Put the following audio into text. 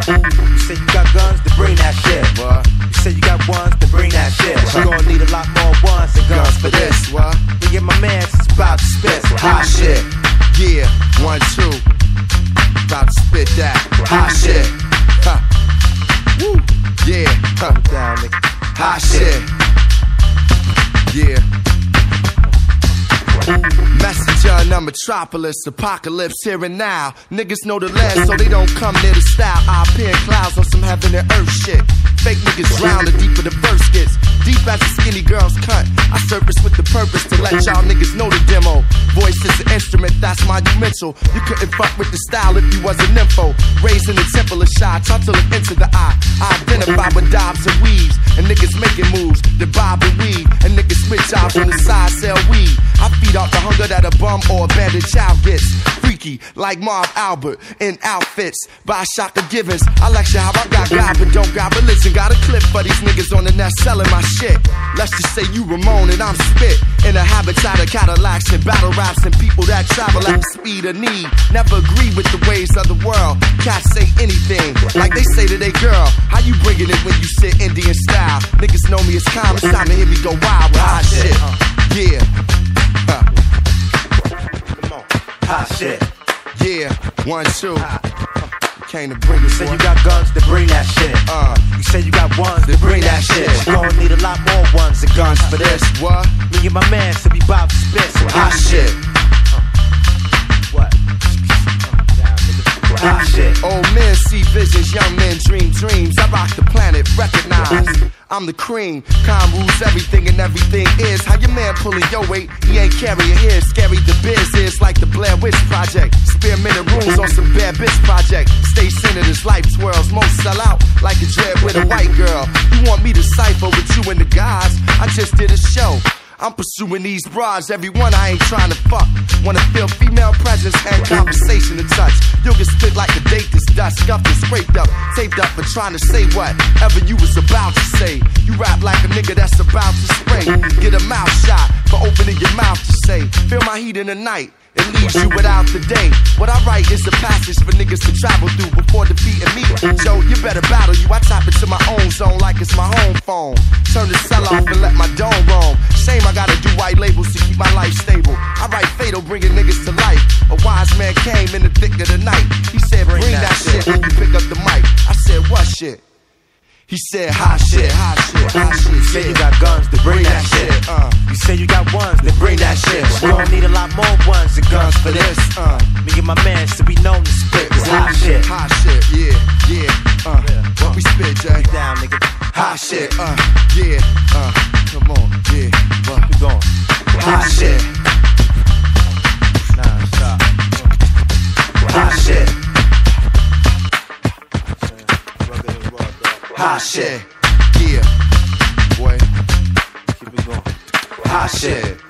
You say you got guns, then bring that shit. What? You say you got ones, then bring that shit. You gon' need a lot more ones and guns for this. What? Me and my man is about to spit Hot shit. Yeah, 1, 2. About to spit that hot shit. Huh. Woo. Yeah. Huh. down, nigga. Hot shit. Yeah. Messenger in the metropolis, apocalypse here and now. Niggas know the last, so they don't come near the style. I appear in clouds on some heaven and earth shit. Fake niggas drown the deeper the verse gets. Deep as a skinny girl's cut. I surface with the purpose to let y'all niggas know the demo. Voice is an instrument, that's monumental. You couldn't fuck with the style if you was a nympho. Raised in the temple of shy, taught to look into the eye. I identify with dobs and weaves, and niggas making moves. The bob and weave, and niggas spit jobs on the side, sell weed. I feed off the hunger that a bum or abandoned child gets. Freaky, like Marv Albert, in outfits by Shaka Givens. I lecture how I got God, but don't got religion. Got a clip for these niggas on the net selling my shit. Let's just say you Ramon and I'm Spit. In a habitat of Cadillacs and battle raps and people that travel at the speed of need. Never agree with the ways of the world. Cats say anything, like they say to their girl. How you bringing it when you sit Indian style? Niggas know me as calm, it's time to hear me go wild with hot shit. Yeah. Come on. Hot shit. Yeah. 1, 2. Came to bring it. You say you got guns, then bring that shit. You say you got ones, then bring that shit. You gon' need a lot more ones and guns for this. What? Me and my man should be about to spit some hot shit. What? Hot shit. Old men see visions, young men dream dreams. I rock the planet, recognize I'm the cream. Calm rules everything and everything is. How your man pulling your weight, he ain't carrying his. Scary the biz is like the Blair Witch Project. Spearminted rooms on some bad bitch project. Stay centered as life twirls. Most sell out like a dread with a white girl. You want me to cipher with you and the guys? I just did a show. I'm pursuing these bras, everyone I ain't trying to fuck. Wanna feel female presence and conversation to touch. You'll get spit like a date that's dust, scuffed and scraped up, taped up for trying to say whatever you was about to say. You rap like a nigga that's about to spray. Get a mouth shot for opening your mouth to say. Feel my heat in the night. It leaves you without the day. What I write is a passage for niggas to travel through before defeating me. Joe, you better battle you. I tap into my own zone like it's my home phone. Turn the cell off and let my dome roam. Shame I gotta do white labels to keep my life stable. I write fatal, bringing niggas to life. A wise man came in the thick of the night. He said, bring that shit when you pick up the mic. I said, what shit? He said, hot shit, hot shit, hot shit. You say you got guns, then bring that shit. You say you got ones, then bring that shit. You gon' need a lot more ones and guns for this. Me and my man should be known to spit this hot shit. Hot shit, yeah, yeah. What we spit, Jay? Down, nigga. Hot shit, yeah, come on, yeah, what? Keep going. Hot shit. Nah, stop. Hot shit. Hot shit, yeah, boy. Keep it going. Hot shit.